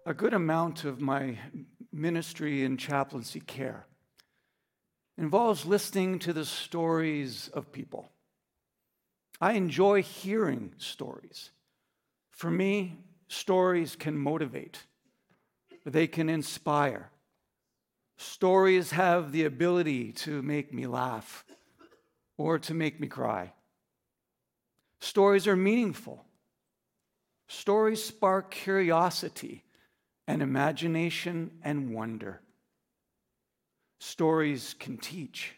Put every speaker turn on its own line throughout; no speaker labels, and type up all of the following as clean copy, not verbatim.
a good amount of my ministry and chaplaincy care involves listening to the stories of people. I enjoy hearing stories. For me, stories can motivate. They can inspire. Stories have the ability to make me laugh or to make me cry. Stories are meaningful. Stories spark curiosity and imagination and wonder. Stories can teach.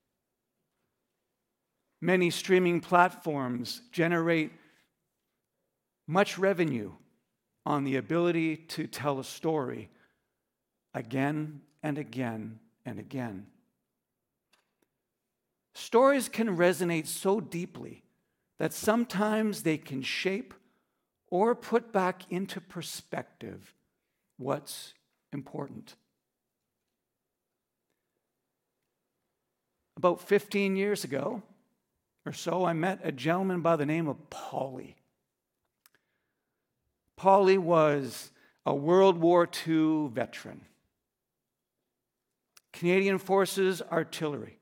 Many streaming platforms generate much revenue on the ability to tell a story again and again and again. Stories can resonate so deeply that sometimes they can shape or put back into perspective what's important. About 15 years ago or so, I met a gentleman by the name of Paulie. Paulie was a World War II veteran. Canadian Forces Artillery.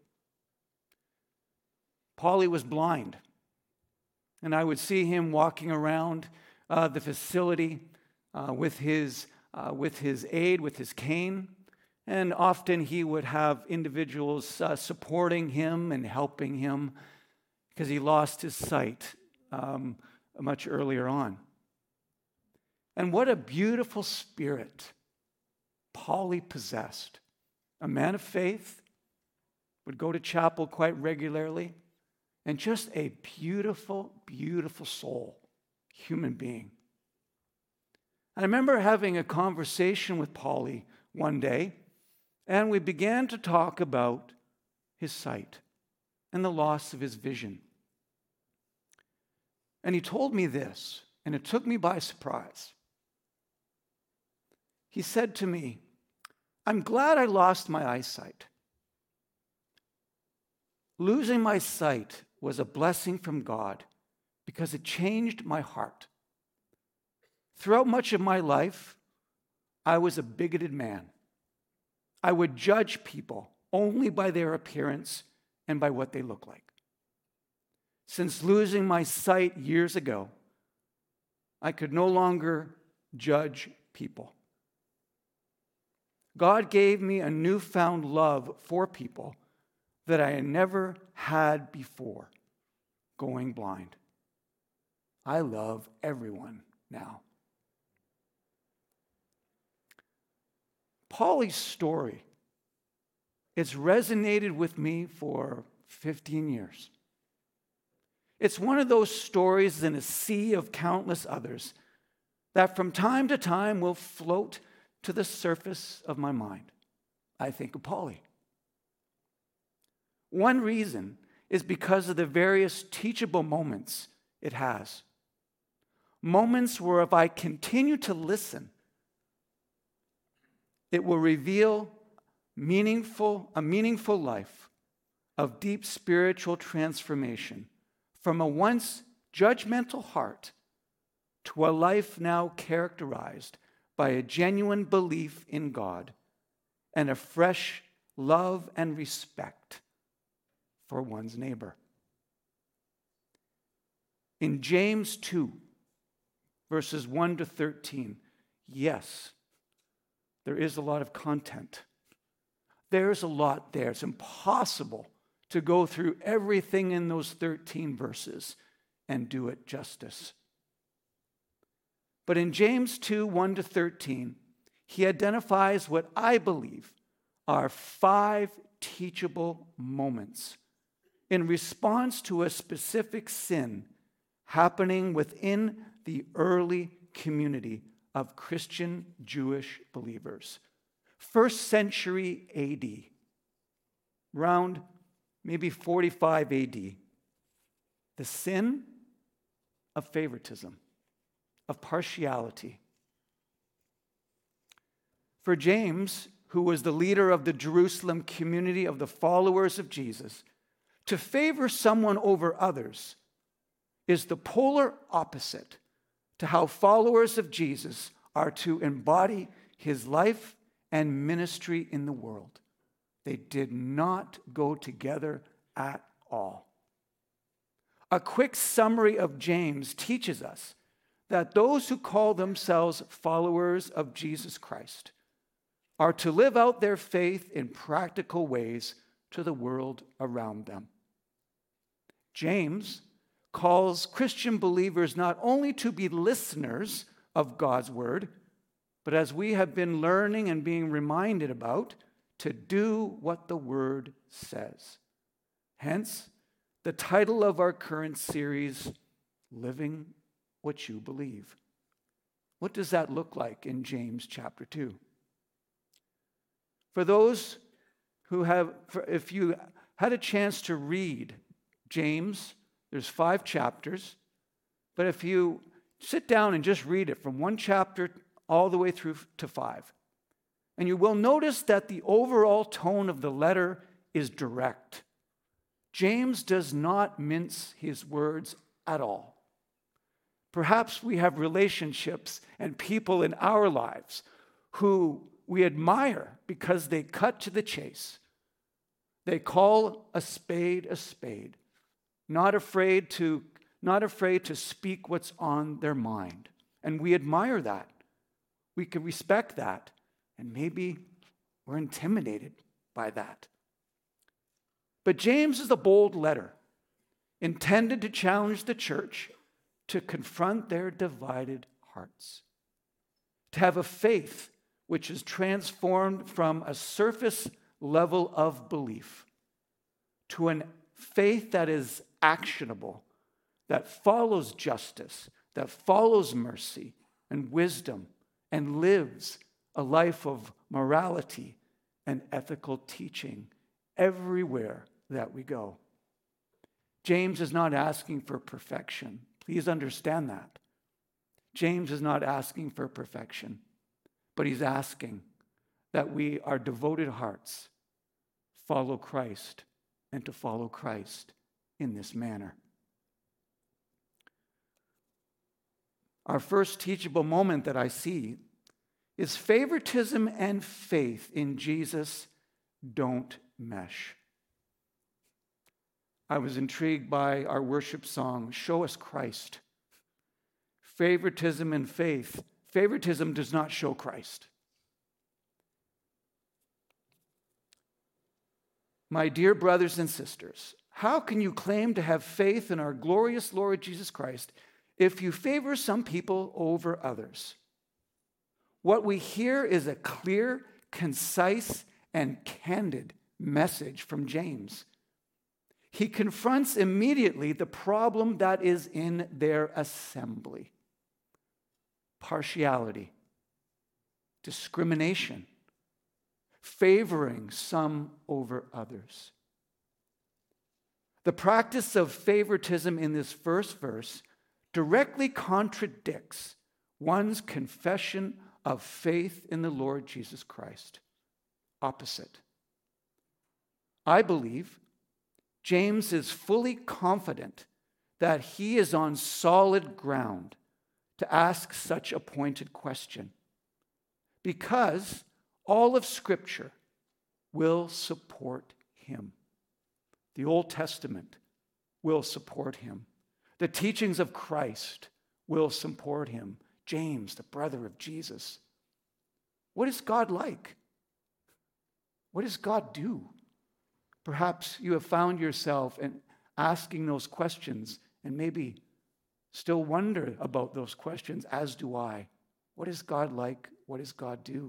Paulie was blind, and I would see him walking around the facility with his aid, with his cane, and often he would have individuals supporting him and helping him because he lost his sight much earlier on. And what a beautiful spirit Paulie possessed. A man of faith, would go to chapel quite regularly, and just a beautiful, beautiful soul, human being. I remember having a conversation with Paulie one day, and we began to talk about his sight and the loss of his vision. And he told me this, and it took me by surprise. He said to me, "I'm glad I lost my eyesight. Losing my sight was a blessing from God because it changed my heart. Throughout much of my life, I was a bigoted man. I would judge people only by their appearance and by what they look like. Since losing my sight years ago, I could no longer judge people. God gave me a newfound love for people that I had never had before going blind. I love everyone now." Paulie's story, it's resonated with me for 15 years. It's one of those stories in a sea of countless others that from time to time will float to the surface of my mind. I think of Paulie. One reason is because of the various teachable moments it has. Moments where if I continue to listen, it will reveal a meaningful life of deep spiritual transformation from a once judgmental heart to a life now characterized by a genuine belief in God and a fresh love and respect for one's neighbor. In James 2, verses 1 to 13, yes, there is a lot of content. There's a lot there. It's impossible to go through everything in those 13 verses and do it justice. But in James 2, 1 to 13, he identifies what I believe are 5 teachable moments in response to a specific sin happening within the early community of Christian Jewish believers. 1st century AD, around maybe 45 AD. The sin of favoritism, of partiality. For James, who was the leader of the Jerusalem community of the followers of Jesus, to favor someone over others is the polar opposite to how followers of Jesus are to embody his life and ministry in the world. They did not go together at all. A quick summary of James teaches us that those who call themselves followers of Jesus Christ are to live out their faith in practical ways to the world around them. James calls Christian believers not only to be listeners of God's word, but as we have been learning and being reminded about, to do what the word says. Hence, the title of our current series, Living What You Believe. What does that look like in James chapter 2? For those who have, if you had a chance to read James, there's 5 chapters, but if you sit down and just read it from 1 chapter all the way through to 5, and you will notice that the overall tone of the letter is direct. James does not mince his words at all. Perhaps we have relationships and people in our lives who we admire because they cut to the chase. They call a spade, not afraid to speak what's on their mind. And we admire that. We can respect that. And maybe we're intimidated by that. But James is a bold letter intended to challenge the church to confront their divided hearts, to have a faith which is transformed from a surface level of belief to a faith that is actionable, that follows justice, that follows mercy and wisdom, and lives a life of morality and ethical teaching everywhere that we go. James is not asking for perfection. Please understand that. James is not asking for perfection, but he's asking that we, our devoted hearts, follow Christ and to follow Christ in this manner. Our first teachable moment that I see is favoritism and faith in Jesus don't mesh. I was intrigued by our worship song, Show Us Christ. Favoritism and faith. Favoritism does not show Christ. My dear brothers and sisters, how can you claim to have faith in our glorious Lord Jesus Christ if you favor some people over others? What we hear is a clear, concise, and candid message from James. He confronts immediately the problem that is in their assembly: partiality, discrimination, favoring some over others. The practice of favoritism in this first verse directly contradicts one's confession of faith in the Lord Jesus Christ. Opposite. I believe James is fully confident that he is on solid ground to ask such a pointed question, because all of Scripture will support him. The Old Testament will support him. The teachings of Christ will support him. James, the brother of Jesus. What is God like? What does God do? Perhaps you have found yourself in asking those questions and maybe still wonder about those questions, as do I. What is God like? What does God do?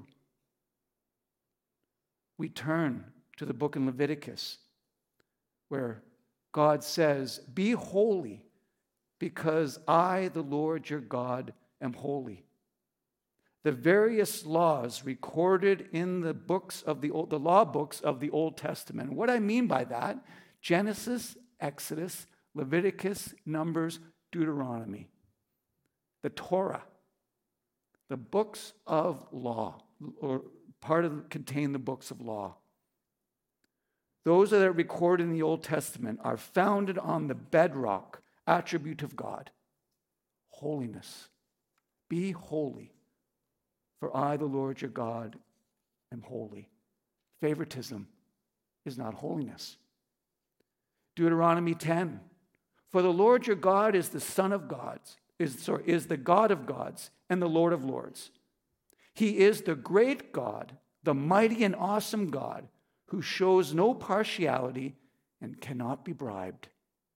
We turn to the book in Leviticus, where God says, "Be holy, because I, the Lord your God, am holy." The various laws recorded in the books of the law books of the Old Testament. What I mean by that, Genesis, Exodus, Leviticus, Numbers, Deuteronomy, the Torah, the books of law, or contain the books of law. Those that are recorded in the Old Testament are founded on the bedrock attribute of God: holiness. Be holy, For I, the Lord your God, am holy. Favoritism is not holiness. Deuteronomy 10. For the Lord your God is the Son of gods, is the God of gods and the Lord of lords. He is the great God, the mighty and awesome God, who shows no partiality and cannot be bribed.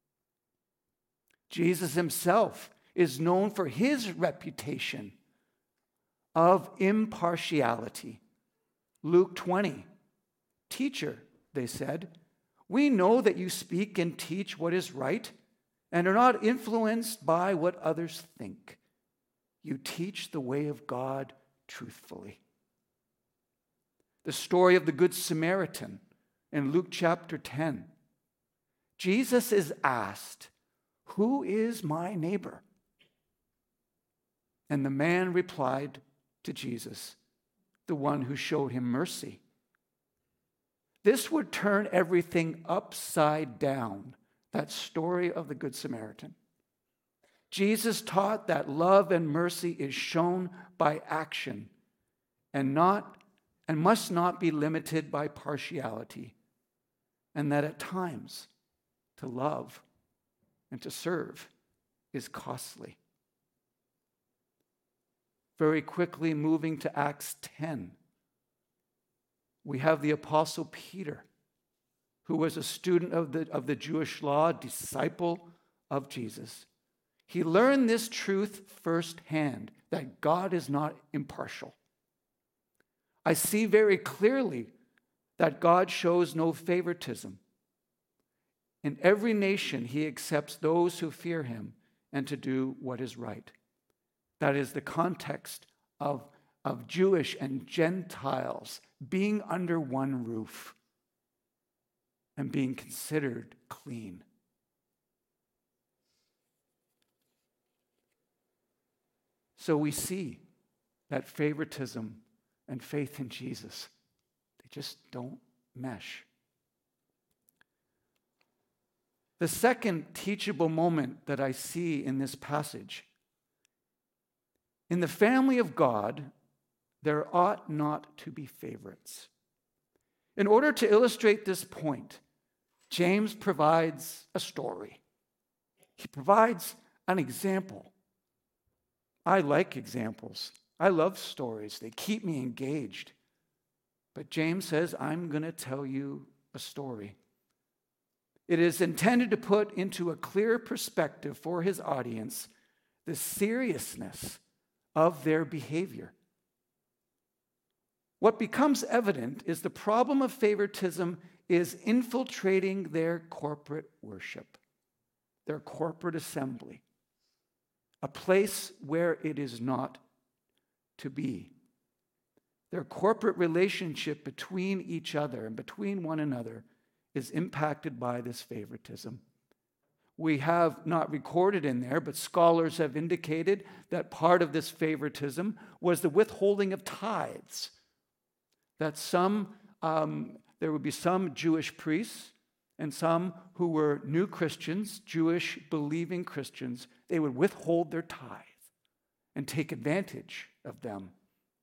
Jesus himself is known for his reputation of impartiality. Luke 20, Teacher, they said, we know that you speak and teach what is right and are not influenced by what others think. You teach the way of God truthfully. The story of the Good Samaritan in Luke chapter 10. Jesus is asked, who is my neighbor? And the man replied to Jesus, the one who showed him mercy. This would turn everything upside down, that story of the Good Samaritan. Jesus taught that love and mercy is shown by action and must not be limited by partiality, and that at times to love and to serve is costly. Very quickly moving to Acts 10, we have the Apostle Peter, who was a student of the Jewish law, disciple of Jesus. He learned this truth firsthand, that God is not impartial. I see very clearly that God shows no favoritism. In every nation, he accepts those who fear him and to do what is right. That is the context of Jewish and Gentiles being under one roof and being considered clean. So we see that favoritism and faith in Jesus, they just don't mesh. The second teachable moment that I see in this passage, in the family of God, there ought not to be favorites. In order to illustrate this point, James provides a story. He provides an example. I like examples. I love stories. They keep me engaged. But James says, I'm going to tell you a story. It is intended to put into a clear perspective for his audience the seriousness of their behavior. What becomes evident is the problem of favoritism is infiltrating their corporate worship, their corporate assembly, a place where it is not to be. Their corporate relationship between each other and between one another is impacted by this favoritism. We have not recorded in there, but scholars have indicated that part of this favoritism was the withholding of tithes. That there would be some Jewish priests and some who were new Christians, Jewish believing Christians, they would withhold their tithe and take advantage of them.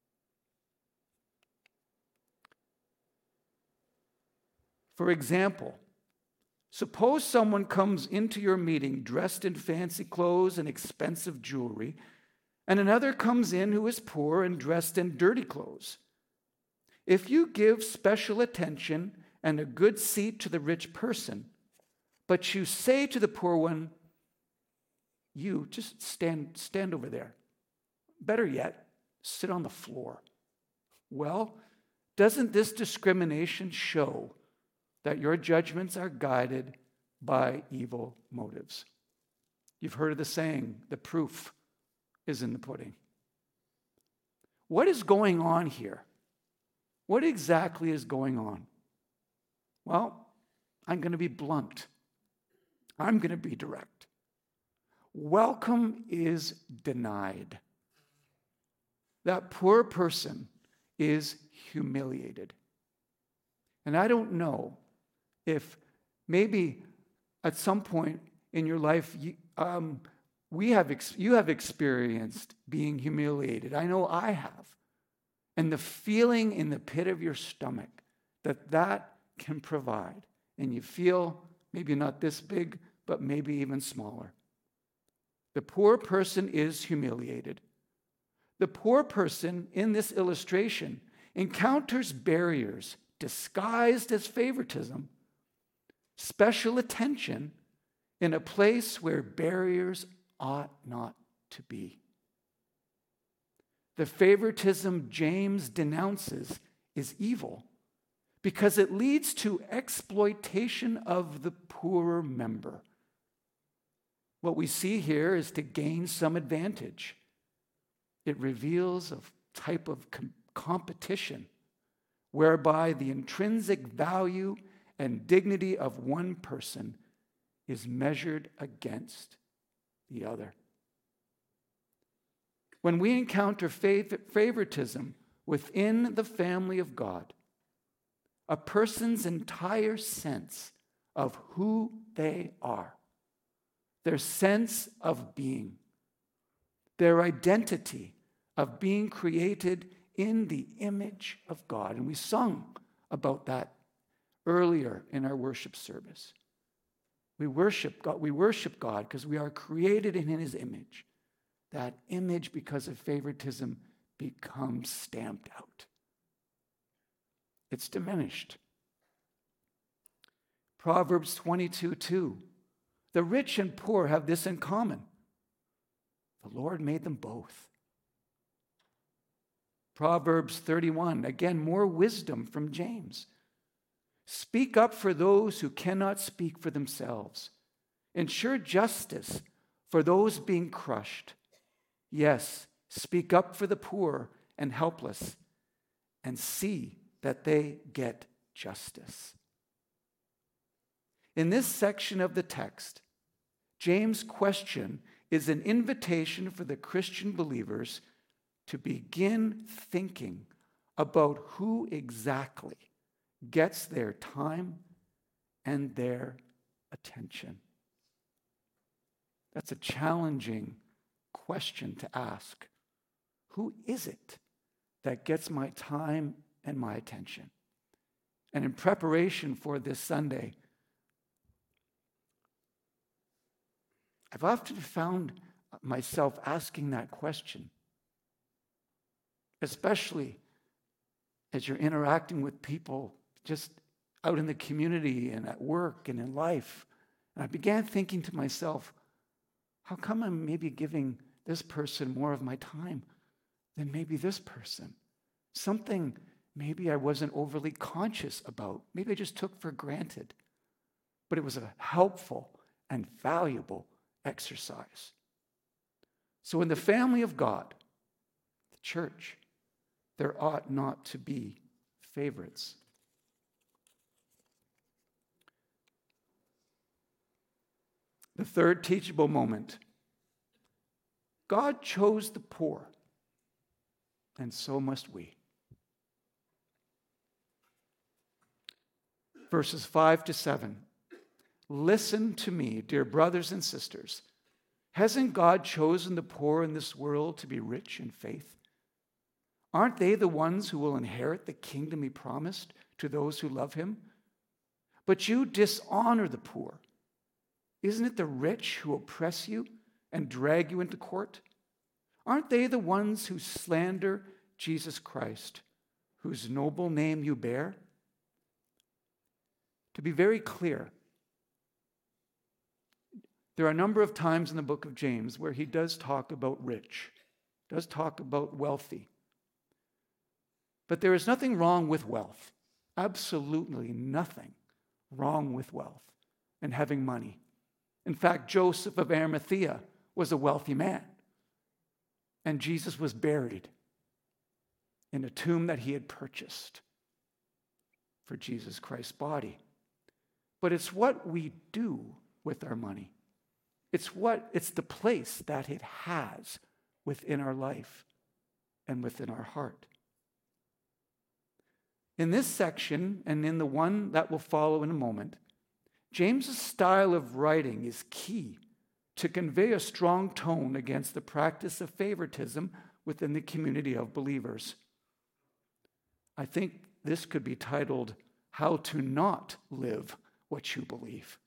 For example, suppose someone comes into your meeting dressed in fancy clothes and expensive jewelry, and another comes in who is poor and dressed in dirty clothes. If you give special attention and a good seat to the rich person, but you say to the poor one, you just stand over there. Better yet, sit on the floor. Well, doesn't this discrimination show that your judgments are guided by evil motives? You've heard of the saying, the proof is in the pudding. What is going on here? What exactly is going on? Well, I'm going to be blunt. I'm going to be direct. Welcome is denied. That poor person is humiliated. And I don't know if maybe at some point in your life you have experienced being humiliated. I know I have. and the feeling in the pit of your stomach that can provide. And you feel maybe not this big, but maybe even smaller. The poor person is humiliated. The poor person in this illustration encounters barriers disguised as favoritism, special attention in a place where barriers ought not to be. The favoritism James denounces is evil because it leads to exploitation of the poorer member. What we see here is to gain some advantage. It reveals a type of competition whereby the intrinsic value and dignity of one person is measured against the other. When we encounter favoritism within the family of God, a person's entire sense of who they are, their sense of being, their identity of being created in the image of God. And we sung about that earlier in our worship service. We worship God because we are created in His image. That image, because of favoritism, becomes stamped out. It's diminished. Proverbs 22:2. The rich and poor have this in common. The Lord made them both. Proverbs 31, again, more wisdom from James. Speak up for those who cannot speak for themselves. Ensure justice for those being crushed. Yes, speak up for the poor and helpless, and see that they get justice. In this section of the text, James' question is an invitation for the Christian believers to begin thinking about who exactly gets their time and their attention. That's a challenging question to ask. Who is it that gets my time and my attention? And in preparation for this Sunday, I've often found myself asking that question, especially as you're interacting with people just out in the community and at work and in life. And I began thinking to myself, how come I'm maybe giving this person more of my time than maybe this person? Something maybe I wasn't overly conscious about. Maybe I just took for granted. But it was a helpful and valuable exercise. So in the family of God, the church, there ought not to be favorites. The third teachable moment. God chose the poor, and so must we. Verses 5-7. Listen to me, dear brothers and sisters. Hasn't God chosen the poor in this world to be rich in faith? Aren't they the ones who will inherit the kingdom He promised to those who love Him? But you dishonor the poor. Isn't it the rich who oppress you and drag you into court? Aren't they the ones who slander Jesus Christ, whose noble name you bear? To be very clear, there are a number of times in the book of James where he does talk about rich, does talk about wealthy. But there is nothing wrong with wealth. Absolutely nothing wrong with wealth and having money. In fact, Joseph of Arimathea was a wealthy man. And Jesus was buried in a tomb that he had purchased for Jesus Christ's body. But it's what we do with our money. It's the place that it has within our life and within our heart. In this section, and in the one that will follow in a moment, James's style of writing is key to convey a strong tone against the practice of favoritism within the community of believers. I think this could be titled, How to Not Live What You Believe.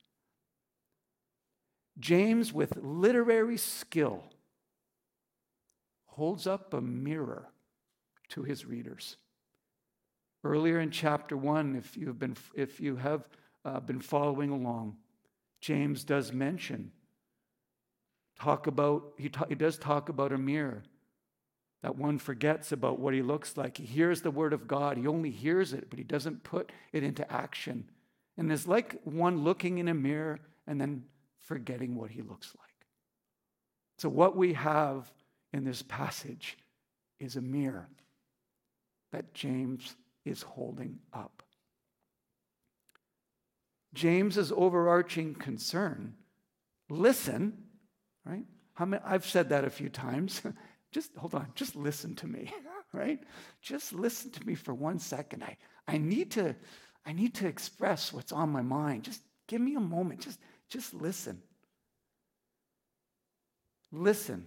James, with literary skill, holds up a mirror to his readers. Earlier in chapter 1, if you have been following along, James does mention, he does talk about a mirror, that one forgets about what he looks like. He hears the word of God. He only hears it, but he doesn't put it into action. And it's like one looking in a mirror and then forgetting what he looks like. So what we have in this passage is a mirror that James is holding up. James's overarching concern, listen, right? I've said that a few times. Just hold on, just listen to me, right? Just listen to me for 1 second. I need to express what's on my mind. Just give me a moment. Just listen. Listen.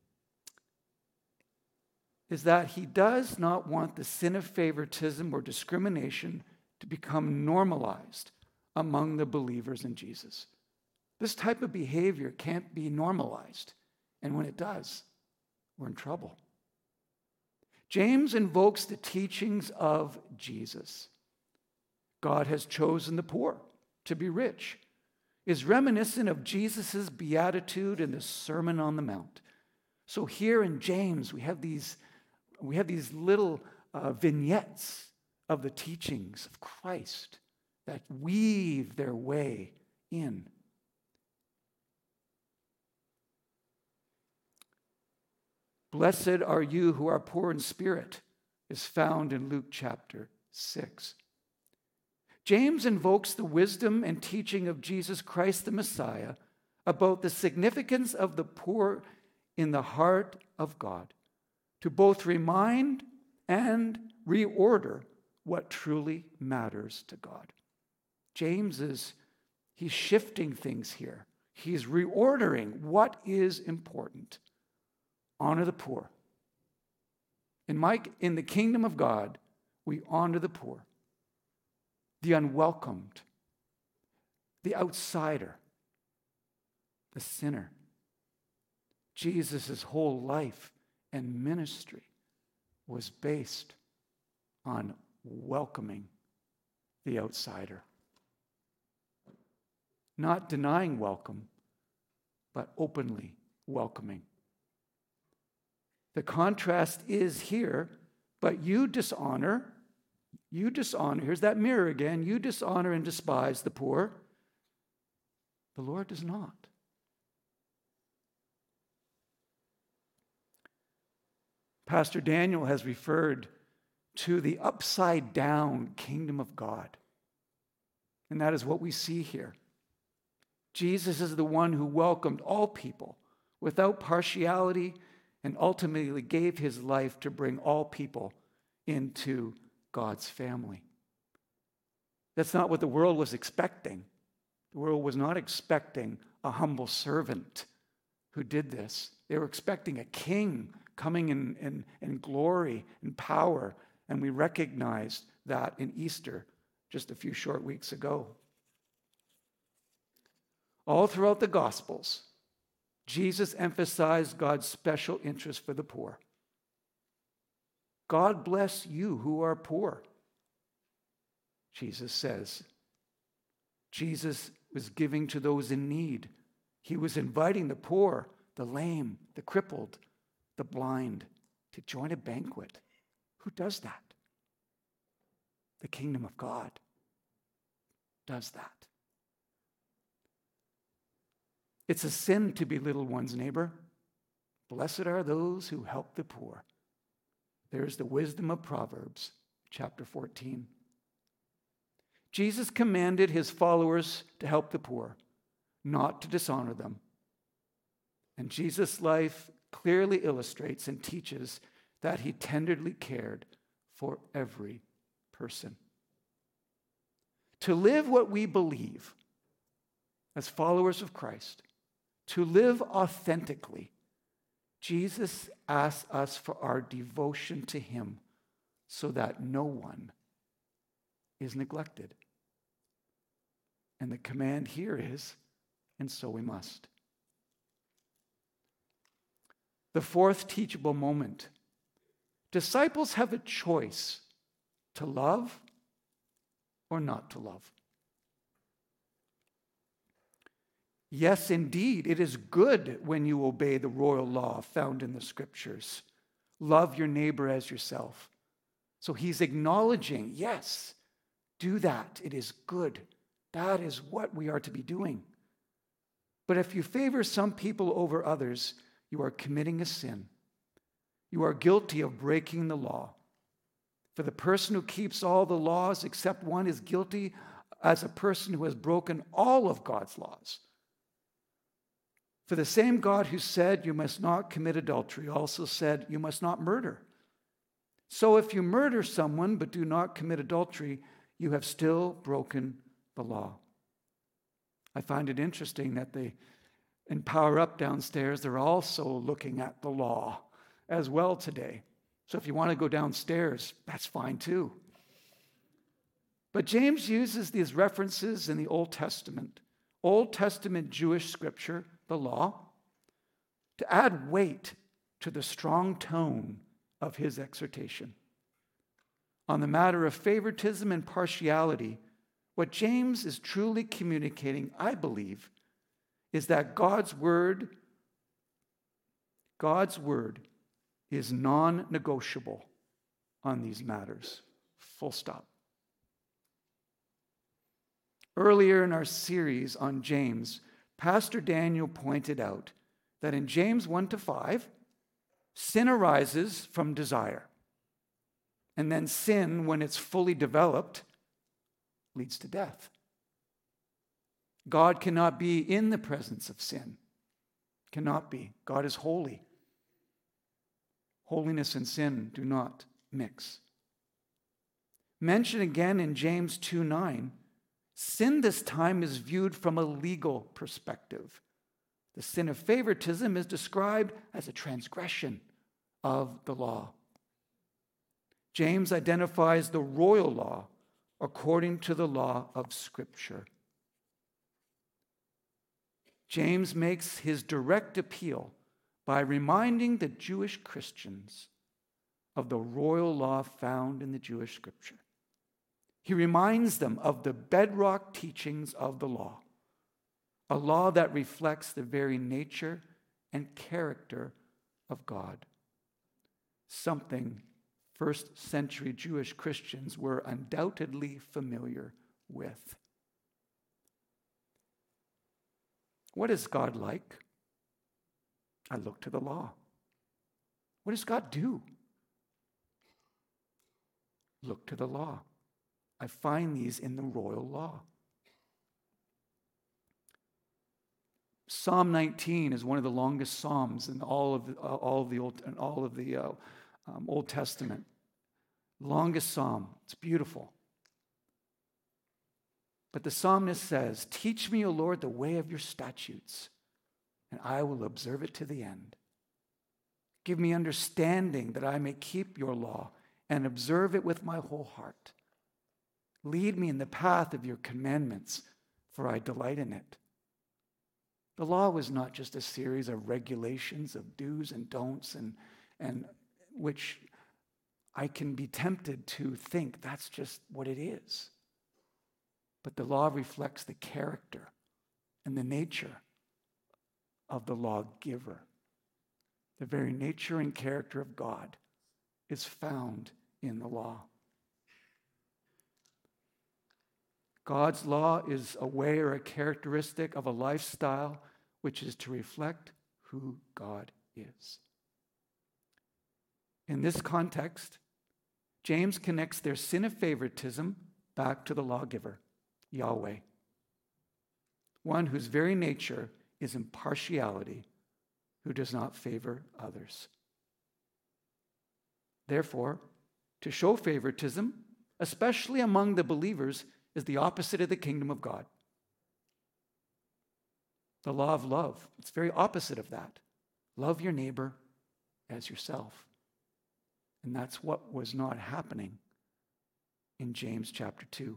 Is that he does not want the sin of favoritism or discrimination to become normalized among the believers in Jesus. This type of behavior can't be normalized, and when it does, we're in trouble. James invokes the teachings of Jesus. God has chosen the poor to be rich, is reminiscent of Jesus' beatitude in the Sermon on the Mount. So here in James, we have these little vignettes of the teachings of Christ that weave their way in. Blessed are you who are poor in spirit, is found in Luke chapter 6. James invokes the wisdom and teaching of Jesus Christ the Messiah about the significance of the poor in the heart of God, to both remind and reorder what truly matters to God. He's shifting things here. He's reordering what is important. Honor the poor. In the kingdom of God, we honor the poor, the unwelcomed, the outsider, the sinner. Jesus' whole life and ministry was based on welcoming the outsider. Not denying welcome, but openly welcoming. The contrast is here, but you dishonor, here's that mirror again, you dishonor and despise the poor. The Lord does not. Pastor Daniel has referred to the upside down kingdom of God. And that is what we see here. Jesus is the one who welcomed all people without partiality and ultimately gave his life to bring all people into God's family. That's not what the world was expecting. The world was not expecting a humble servant who did this. They were expecting a king coming in glory and power, and we recognized that in Easter just a few short weeks ago. All throughout the Gospels, Jesus emphasized God's special interest for the poor. God bless you who are poor, Jesus says. Jesus was giving to those in need. He was inviting the poor, the lame, the crippled, the blind to join a banquet. Who does that? The kingdom of God does that. It's a sin to belittle one's neighbor. Blessed are those who help the poor. There's the wisdom of Proverbs, chapter 14. Jesus commanded his followers to help the poor, not to dishonor them. And Jesus' life clearly illustrates and teaches that he tenderly cared for every person. To live what we believe as followers of Christ, to live authentically, Jesus asks us for our devotion to him so that no one is neglected. And the command here is, and so we must. The fourth teachable moment. Disciples have a choice to love or not to love. Yes, indeed, it is good when you obey the royal law found in the scriptures. Love your neighbor as yourself. So he's acknowledging, yes, do that. It is good. That is what we are to be doing. But if you favor some people over others, you are committing a sin. You are guilty of breaking the law. For the person who keeps all the laws except one is guilty as a person who has broken all of God's laws. For the same God who said you must not commit adultery also said you must not murder. So if you murder someone but do not commit adultery, you have still broken the law. I find it interesting that in Power Up downstairs, they're also looking at the law as well today. So if you want to go downstairs, that's fine too. But James uses these references in the Old Testament Jewish scripture, the law, to add weight to the strong tone of his exhortation. On the matter of favoritism and partiality, what James is truly communicating, I believe, is that God's word is non-negotiable on these matters. Full stop. Earlier in our series on James, Pastor Daniel pointed out that in James 1-5, sin arises from desire. And then sin, when it's fully developed, leads to death. God cannot be in the presence of sin. Cannot be. God is holy. Holiness and sin do not mix. Mentioned again in James 2:9, sin this time is viewed from a legal perspective. The sin of favoritism is described as a transgression of the law. James identifies the royal law according to the law of Scripture. James makes his direct appeal by reminding the Jewish Christians of the royal law found in the Jewish Scripture. He reminds them of the bedrock teachings of the law, a law that reflects the very nature and character of God, something first century Jewish Christians were undoubtedly familiar with. What is God like? I look to the law. What does God do? Look to the law. I find these in the royal law. Psalm 19 is one of the longest psalms in all of the Old Testament. Longest psalm. It's beautiful. But the psalmist says, "Teach me, O Lord, the way of your statutes, and I will observe it to the end. Give me understanding that I may keep your law and observe it with my whole heart. Lead me in the path of your commandments, for I delight in it." The law was not just a series of regulations of do's and don'ts, and which I can be tempted to think that's just what it is. But the law reflects the character and the nature of the lawgiver. The very nature and character of God is found in the law. God's law is a way or a characteristic of a lifestyle which is to reflect who God is. In this context, James connects their sin of favoritism back to the lawgiver, Yahweh, one whose very nature is impartiality, who does not favor others. Therefore, to show favoritism, especially among the believers, is the opposite of the kingdom of God. The law of love, it's very opposite of that. Love your neighbor as yourself. And that's what was not happening in James chapter 2.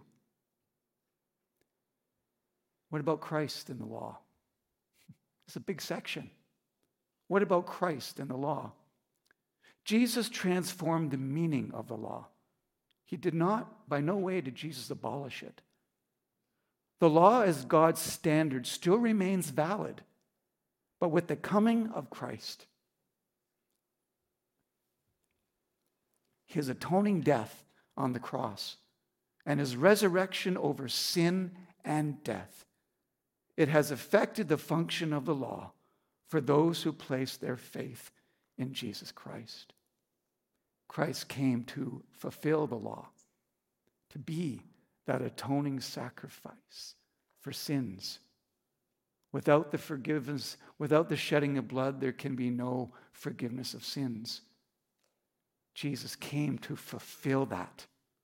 What about Christ and the law? It's a big section. What about Christ and the law? Jesus transformed the meaning of the law. He did not, by no way did Jesus abolish it. The law as God's standard still remains valid, but with the coming of Christ, his atoning death on the cross, and his resurrection over sin and death, it has affected the function of the law for those who place their faith in Jesus Christ. Christ came to fulfill the law, to be that atoning sacrifice for sins. Without the forgiveness, without the shedding of blood, there can be no forgiveness of sins. Jesus came to fulfill that.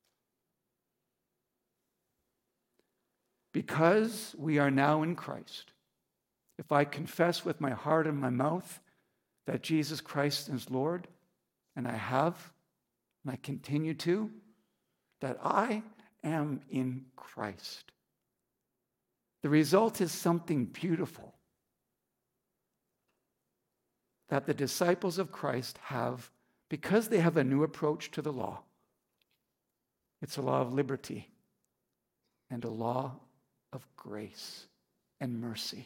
Because we are now in Christ, if I confess with my heart and my mouth that Jesus Christ is Lord, and I have, and I continue to, that I am in Christ. The result is something beautiful that the disciples of Christ have because they have a new approach to the law. It's a law of liberty and a law of grace and mercy.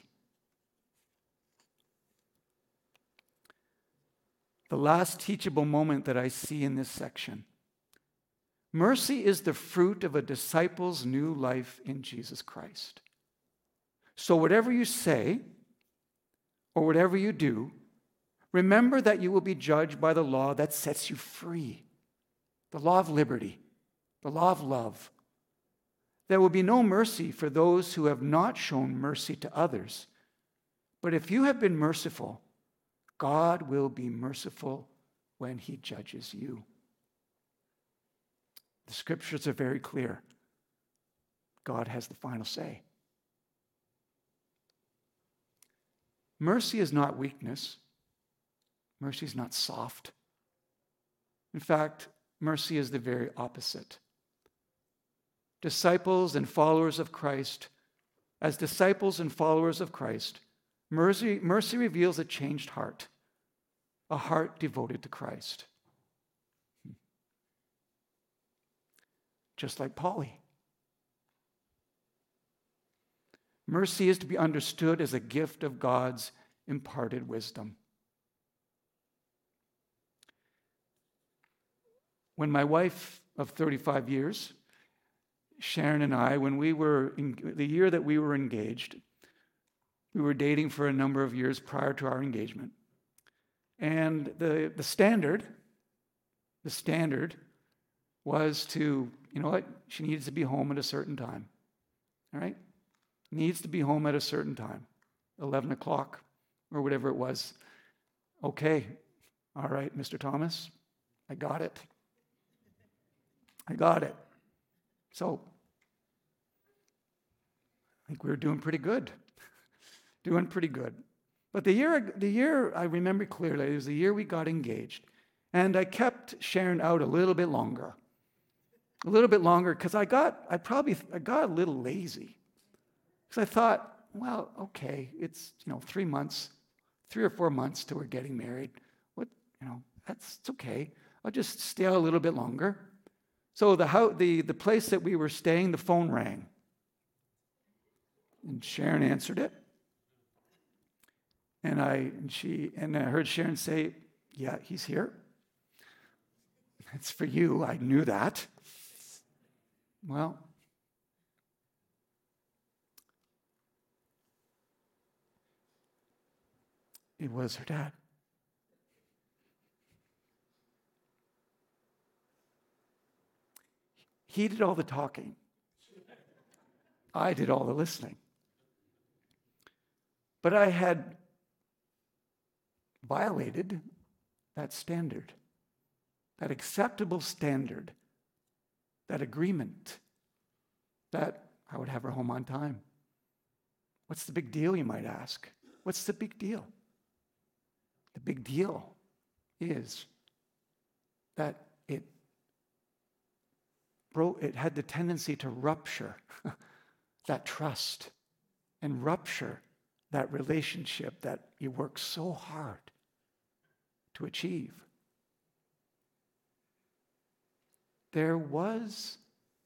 The last teachable moment that I see in this section. Mercy is the fruit of a disciple's new life in Jesus Christ. So whatever you say or whatever you do, remember that you will be judged by the law that sets you free, the law of liberty, the law of love. There will be no mercy for those who have not shown mercy to others. But if you have been merciful, God will be merciful when he judges you. The scriptures are very clear. God has the final say. Mercy is not weakness. Mercy is not soft. In fact, mercy is the very opposite. Disciples and followers of Christ, as disciples and followers of Christ, mercy reveals a changed heart, a heart devoted to Christ. Just like Polly. Mercy is to be understood as a gift of God's imparted wisdom. When my wife of 35 years, Sharon and I, when we were the year that we were engaged, we were dating for a number of years prior to our engagement. And the standard was to, you know what, she needs to be home at a certain time. All right? Needs to be home at a certain time, 11 o'clock or whatever it was. Okay, all right, Mr. Thomas, I got it. So, I think we were doing pretty good. But the year I remember clearly, it was the year we got engaged. And I kept Sharon out a little bit longer because I got a little lazy. Because I thought, well, okay, it's 3 or 4 months till we're getting married. It's okay. I'll just stay out a little bit longer. So the place that we were staying, the phone rang. And Sharon answered it. And I heard Sharon say, "Yeah, he's here." It's for you. I knew that. Well, it was her dad. He did all the talking. I did all the listening. But I had violated that standard, that acceptable standard, that agreement that I would have her home on time. What's the big deal, you might ask? What's the big deal? The big deal is that it had the tendency to rupture that trust and rupture that relationship that you work so hard to achieve. There was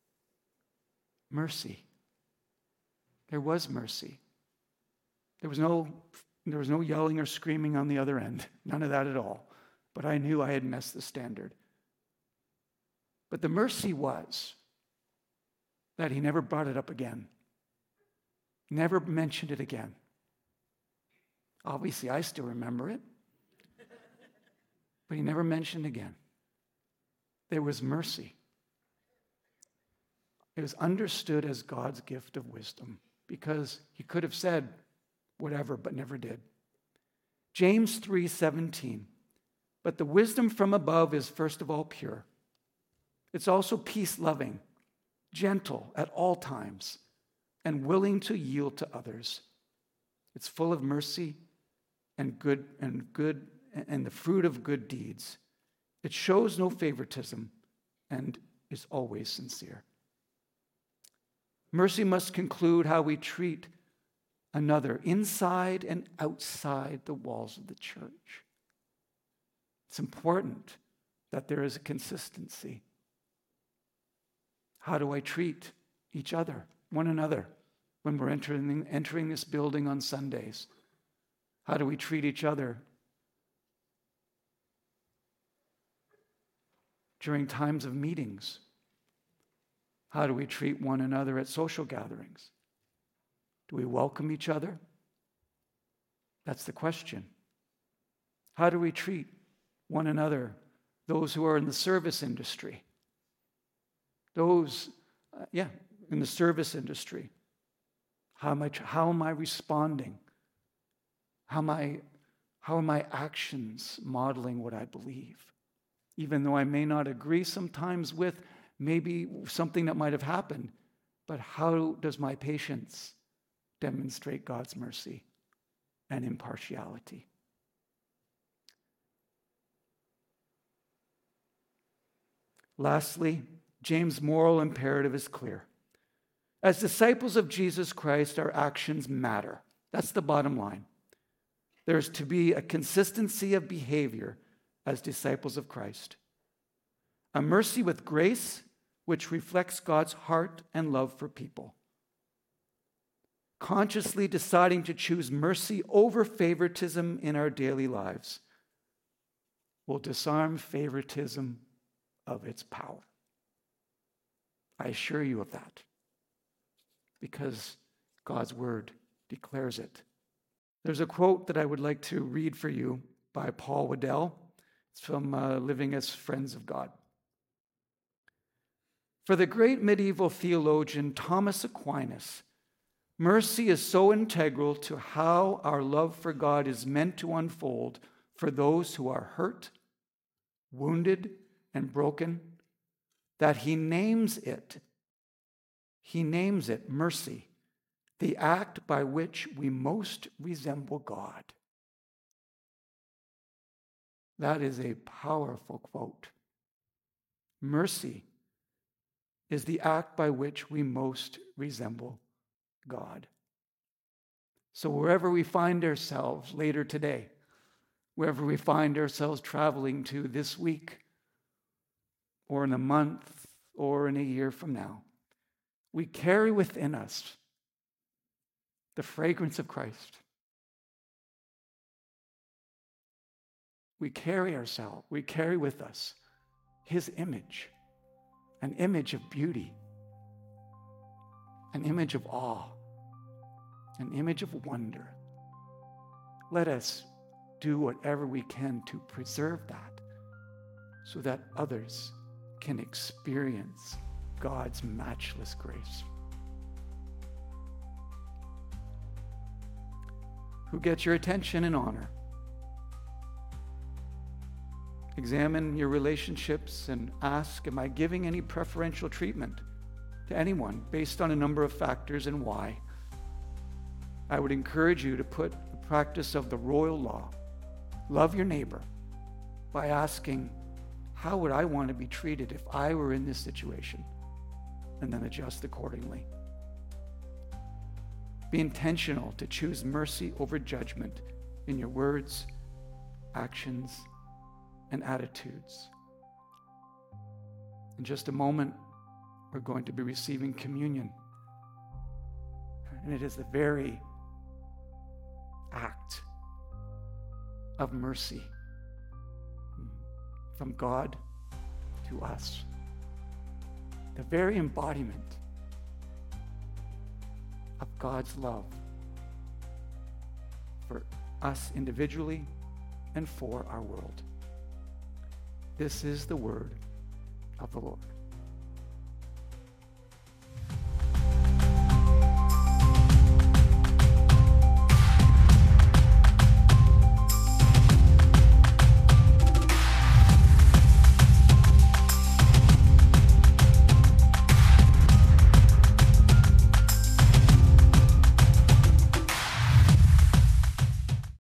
mercy. There was mercy. There was no yelling or screaming on the other end. None of that at all. But I knew I had messed the standard. But the mercy was that he never brought it up again. Never mentioned it again. Obviously, I still remember it. But he never mentioned again. There was mercy. It was understood as God's gift of wisdom because he could have said whatever, but never did. James 3:17. But the wisdom from above is first of all pure. It's also peace-loving, gentle at all times, and willing to yield to others. It's full of mercy and the fruit of good deeds. It shows no favoritism and is always sincere. Mercy must conclude how we treat another inside and outside the walls of the church. It's important that there is a consistency. How do I treat each other, one another, when we're entering this building on Sundays? How do we treat each other during times of meetings? How do we treat one another at social gatherings? Do we welcome each other? That's the question. How do we treat one another, those who are in the service industry? Those, in the service industry. How am I responding? How are my actions modeling what I believe? Even though I may not agree sometimes with maybe something that might have happened, but how does my patience demonstrate God's mercy and impartiality? Lastly, James' moral imperative is clear. As disciples of Jesus Christ, our actions matter. That's the bottom line. There's to be a consistency of behavior as disciples of Christ. A mercy with grace, which reflects God's heart and love for people. Consciously deciding to choose mercy over favoritism in our daily lives will disarm favoritism of its power. I assure you of that, because God's word declares it. There's a quote that I would like to read for you by Paul Waddell. It's from Living as Friends of God. For the great medieval theologian Thomas Aquinas, mercy is so integral to how our love for God is meant to unfold for those who are hurt, wounded, and broken, that he names it mercy, the act by which we most resemble God. That is a powerful quote. Mercy is the act by which we most resemble God. So wherever we find ourselves later today, wherever we find ourselves traveling to this week, or in a month, or in a year from now, we carry within us the fragrance of Christ. We carry with us his image, an image of beauty, an image of awe, an image of wonder. Let us do whatever we can to preserve that so that others can experience God's matchless grace. Who gets your attention and honor? Examine your relationships and ask, am I giving any preferential treatment to anyone based on a number of factors, and why? I would encourage you to put the practice of the royal law, love your neighbor, by asking, how would I want to be treated if I were in this situation? And then adjust accordingly. Be intentional to choose mercy over judgment in your words, actions, and attitudes. In just a moment, we're going to be receiving communion. And it is the very act of mercy from God to us. The very embodiment of God's love for us individually and for our world. This is the word of the Lord.